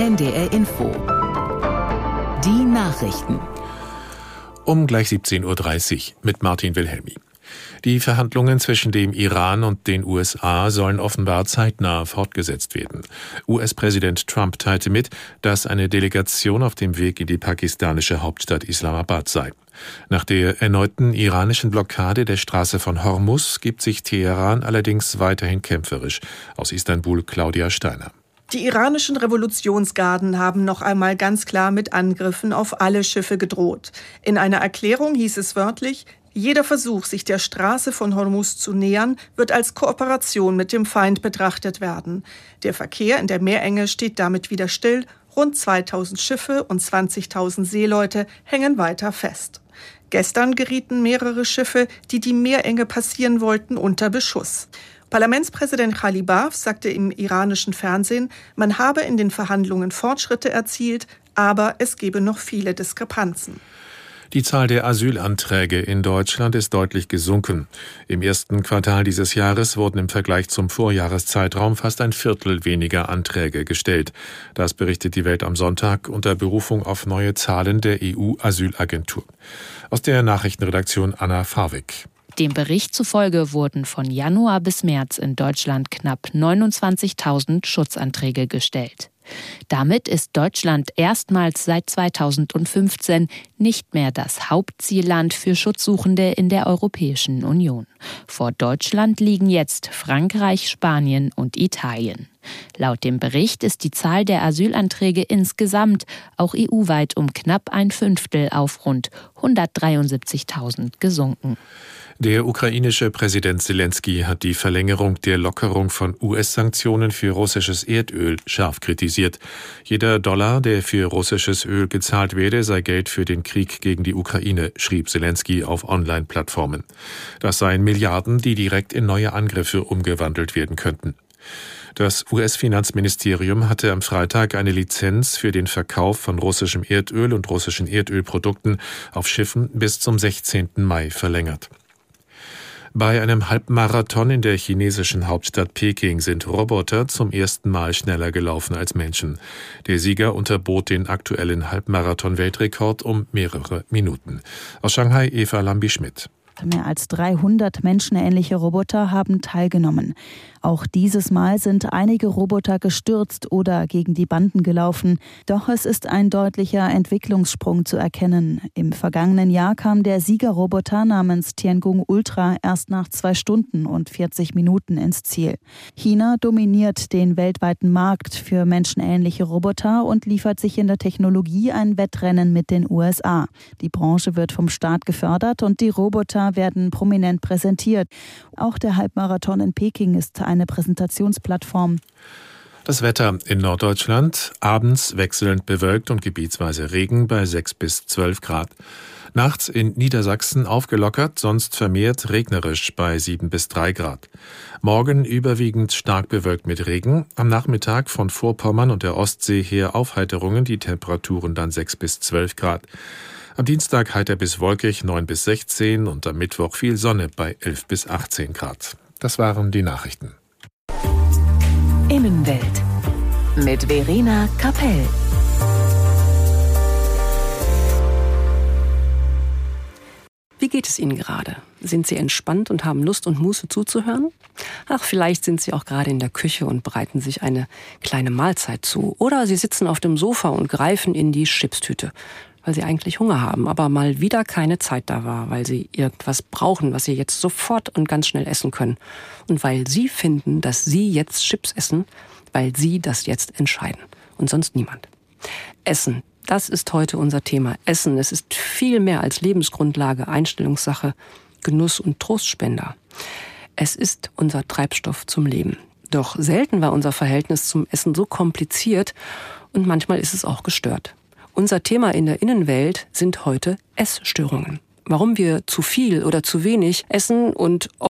NDR Info. Die Nachrichten. Um gleich 17:30 Uhr mit Martin Wilhelmi. Die Verhandlungen zwischen dem Iran und den USA sollen offenbar zeitnah fortgesetzt werden. US-Präsident Trump teilte mit, dass eine Delegation auf dem Weg in die pakistanische Hauptstadt Islamabad sei. Nach der erneuten iranischen Blockade der Straße von Hormuz gibt sich Teheran allerdings weiterhin kämpferisch. Aus Istanbul Claudia Steiner. Die iranischen Revolutionsgarden haben noch einmal ganz klar mit Angriffen auf alle Schiffe gedroht. In einer Erklärung hieß es wörtlich: Jeder Versuch, sich der Straße von Hormuz zu nähern, wird als Kooperation mit dem Feind betrachtet werden. Der Verkehr in der Meerenge steht damit wieder still. Rund 2000 Schiffe und 20.000 Seeleute hängen weiter fest. Gestern gerieten mehrere Schiffe, die die Meerenge passieren wollten, unter Beschuss. Parlamentspräsident Ghalibaf sagte im iranischen Fernsehen, man habe in den Verhandlungen Fortschritte erzielt, aber es gebe noch viele Diskrepanzen. Die Zahl der Asylanträge in Deutschland ist deutlich gesunken. Im ersten Quartal dieses Jahres wurden im Vergleich zum Vorjahreszeitraum fast ein Viertel weniger Anträge gestellt. Das berichtet die Welt am Sonntag unter Berufung auf neue Zahlen der EU-Asylagentur. Aus der Nachrichtenredaktion Anna Farwig. Dem Bericht zufolge wurden von Januar bis März in Deutschland knapp 29.000 Schutzanträge gestellt. Damit ist Deutschland erstmals seit 2015 nicht mehr das Hauptzielland für Schutzsuchende in der Europäischen Union. Vor Deutschland liegen jetzt Frankreich, Spanien und Italien. Laut dem Bericht ist die Zahl der Asylanträge insgesamt auch EU-weit um knapp ein Fünftel auf rund 173.000 gesunken. Der ukrainische Präsident Selensky hat die Verlängerung der Lockerung von US-Sanktionen für russisches Erdöl scharf kritisiert. Jeder Dollar, der für russisches Öl gezahlt werde, sei Geld für den Krieg gegen die Ukraine, schrieb Selensky auf Online-Plattformen. Das seien Milliarden, die direkt in neue Angriffe umgewandelt werden könnten. Das US-Finanzministerium hatte am Freitag eine Lizenz für den Verkauf von russischem Erdöl und russischen Erdölprodukten auf Schiffen bis zum 16. Mai verlängert. Bei einem Halbmarathon in der chinesischen Hauptstadt Peking sind Roboter zum ersten Mal schneller gelaufen als Menschen. Der Sieger unterbot den aktuellen Halbmarathon-Weltrekord um mehrere Minuten. Aus Shanghai Eva Lambi-Schmidt. Mehr als 300 menschenähnliche Roboter haben teilgenommen. Auch dieses Mal sind einige Roboter gestürzt oder gegen die Banden gelaufen. Doch es ist ein deutlicher Entwicklungssprung zu erkennen. Im vergangenen Jahr kam der Siegerroboter namens Tiangong Ultra erst nach 2 Stunden und 40 Minuten ins Ziel. China dominiert den weltweiten Markt für menschenähnliche Roboter und liefert sich in der Technologie ein Wettrennen mit den USA. Die Branche wird vom Staat gefördert und die Roboter werden prominent präsentiert. Auch der Halbmarathon in Peking ist eine Präsentationsplattform. Das Wetter in Norddeutschland: abends wechselnd bewölkt und gebietsweise Regen bei 6 bis 12 Grad. Nachts in Niedersachsen aufgelockert, sonst vermehrt regnerisch bei 7 bis 3 Grad. Morgen überwiegend stark bewölkt mit Regen. Am Nachmittag von Vorpommern und der Ostsee her Aufheiterungen, die Temperaturen dann 6 bis 12 Grad. Am Dienstag heiter bis wolkig 9 bis 16 und am Mittwoch viel Sonne bei 11 bis 18 Grad. Das waren die Nachrichten. Innenwelt mit Verena Kapell. Wie geht es Ihnen gerade? Sind Sie entspannt und haben Lust und Muße zuzuhören? Ach, vielleicht sind Sie auch gerade in der Küche und bereiten sich eine kleine Mahlzeit zu. Oder Sie sitzen auf dem Sofa und greifen in die Chipstüte, weil Sie eigentlich Hunger haben, aber mal wieder keine Zeit da war, weil Sie irgendwas brauchen, was Sie jetzt sofort und ganz schnell essen können. Und weil Sie finden, dass Sie jetzt Chips essen, weil Sie das jetzt entscheiden und sonst niemand. Essen, das ist heute unser Thema. Essen, es ist viel mehr als Lebensgrundlage, Einstellungssache, Genuss und Trostspender. Es ist unser Treibstoff zum Leben. Doch selten war unser Verhältnis zum Essen so kompliziert und manchmal ist es auch gestört. Unser Thema in der Innenwelt sind heute Essstörungen. Warum wir zu viel oder zu wenig essen und